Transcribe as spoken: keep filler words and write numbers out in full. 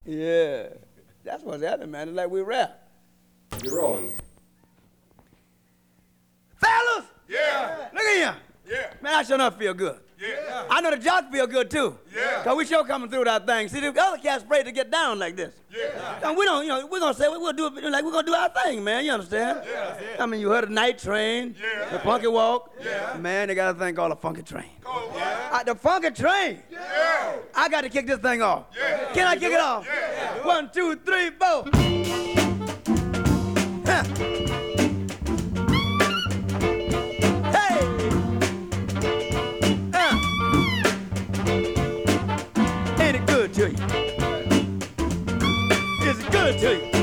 Yeah. That's what's happening, man. It's like we rap. You're rolling. Fellas! Yeah. Look at him. Yeah. Man, I sure enough feel good. Yeah. I know the jocks feel good too. Yeah. Cause we sure coming through that thing. See, the other cats afraid to get down like this. Yeah. And we don't, you know, we're gonna say we'll do it like we're gonna do our thing, man. You understand? Yeah. I mean, you heard the night train, Yeah. the funky walk. Yeah. Man, they got a thing called a funky train. Call it what? Uh, the funky train. Yeah. I got to kick this thing off. Yeah. Can I kick it off? Yeah. One, two, three, four. Huh. Hey. Uh. Ain't it good to you? Is it good to you?